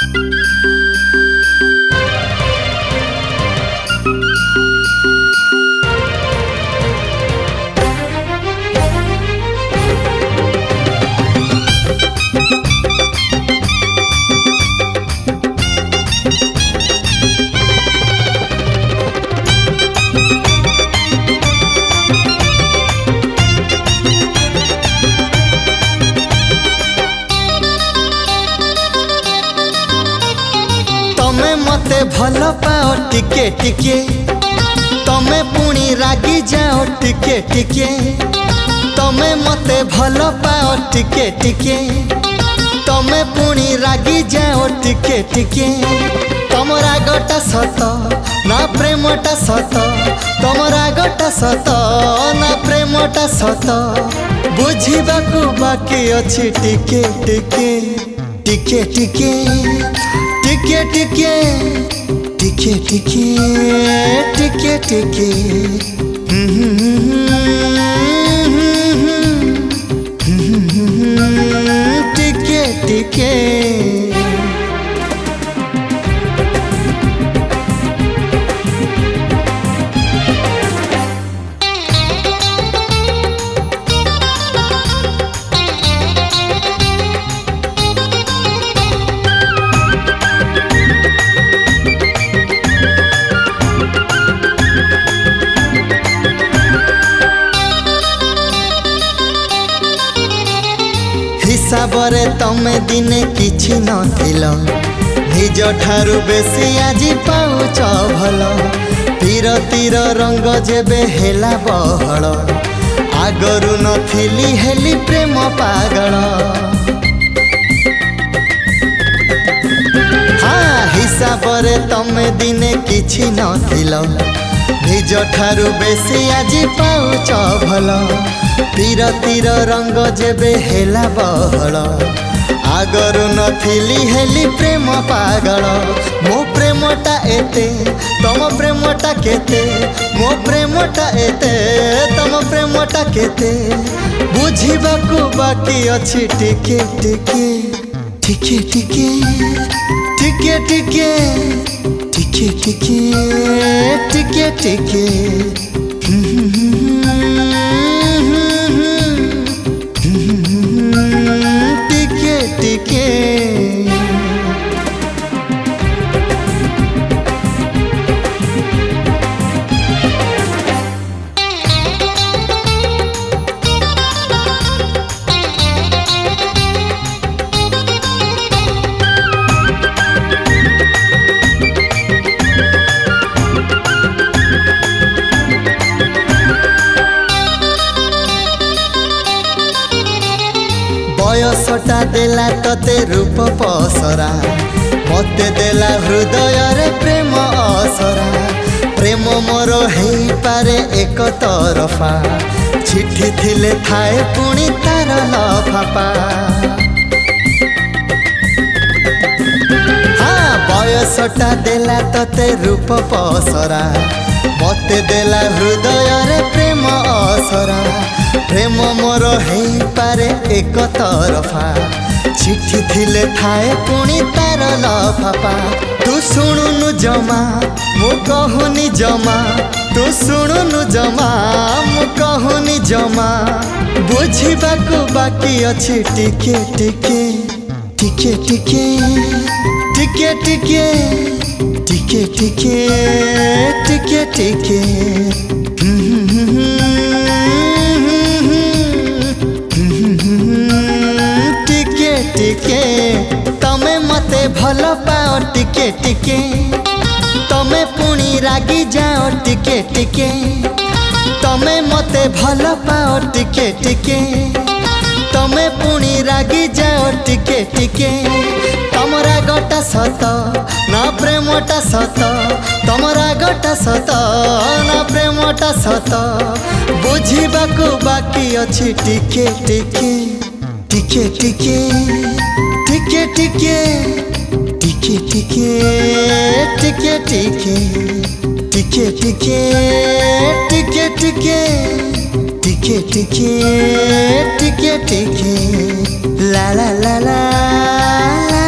मते भल पाओ टिके टिके तमे पुणी रागी जाओ टिके टिके तमे मते भल पाओ टिके टिके तमे पुणी रागी जाओ टिके टिके तम रागटा सत ना प्रेमटा सत तम रागटा सत ना प्रेमटा सत बुझिबाकू बाकी अछि टिके टिके टिके टिके टिके टिके टिके टिके टिके टिके टिके टिके हिसाबरे तमे दिने किछि नथिल निज ठारू बेसी आज पाउछ भल तीर तीर रंग जेबे हेला बहल आगरु नथिली हेली प्रेम पागल। हाँ हिसाबरे तमे दिने किछि नथिल निज ठारू बेसी आज पाउछ भल तीर तीर रंग जेबे हेला बहल आगरु नथिली हेली प्रेम पागल। मो प्रेमटा एते तम प्रेमटा केते मो प्रेमटा एते तम प्रेमटा केते बुझिबाकू बाकी अछि टिके टिके टिके टिके टिके टिके टिके टिके टिके टिके टिके बयसटा देला तते रूप पसरा मते देला हृदय रे प्रेम असरा प्रेम मोर हेई पारे एक तरफा चिट्ठी थिले थाए पुणी तार लफापा। हाँ बयसटा देला तते रूप पसरा मते देला हृदय रे प्रेम असरा प्रेम मोर हेई पारे एक तरफा चिट्ठी थिले थाए पुणी तार लफापा। तू शुणुनु जमा मु कहूनी जमा तू शुणुनु जमा मु कहूनी जमा बुझिबाकू बाकी अछि टिके टिके टिके टिके टिके टिके टिके टिके टिके टिके टिके टिके तमे मते भल पाओ टिके टिके तमे पुणी रागी जाओ टिके टिके तमे मते भल पाओ टिके टिके तमे पुणी रागी जाओ टिके टिके तम रागटा सत ना प्रेमटा सत तम रागटा सत ना प्रेमटा सत बुझिबाकू बाकी अछि टिके टिके टिके टिके टिके टिके टिके टिके टिके टिके टिके टिके टिके टिके टिके टिके टिके ला ला ला ला